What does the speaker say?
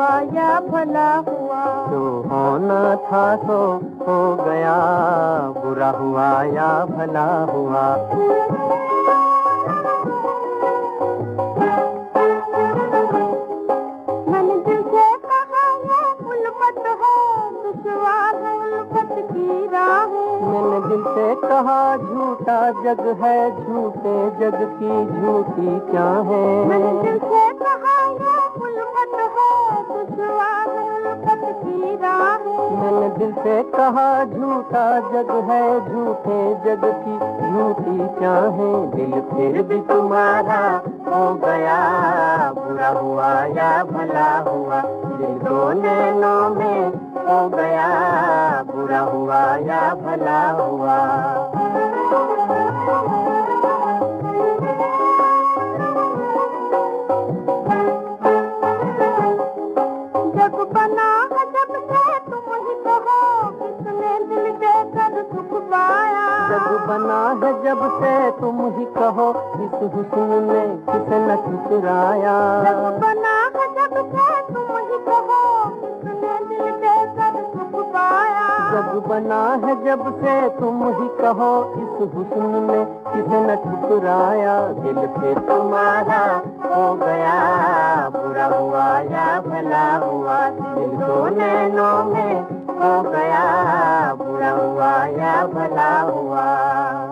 हुआ या भला हुआ। जो होना था सो हो गया, बुरा हुआ या भला हुआ। मैंने दिल से कहा ये उल्फत है, दुश्वार है उल्फत की राहें। मैंने दिल से कहा झूठा जग है, झूठे जग की झूठी क्या है। मैंने दिल से कहा ये उल्फत है, दुश्वार है उल्फत की राहें। मैंने दिल से कहा झूठा जग है, झूठे जग की झूठी क्या है। दिल फिर भी तुम्हारा हो गया, बुरा हुआ या भला हुआ। दिल दो नैनों में हो गया, बुरा हुआ या भला हुआ। जग बना है जब से तुम ही कहो, किसने दिल देकर सुख पाया। जग बना है जब से तुम ही कहो, इस हुस्न में किसने ठुकराया। जग बना है जब से तुम ही कहो, किसने दिल देकर सुख पाया। जग बना है जब से तुम ही कहो, इस हुस्न में किसने ठुकराया। दिल फिर तुम्हारा हो गया, बुरा हुआ या भला हुआ। दिल दो नैनों में हो गया, बुरा हुआ या भला हुआ।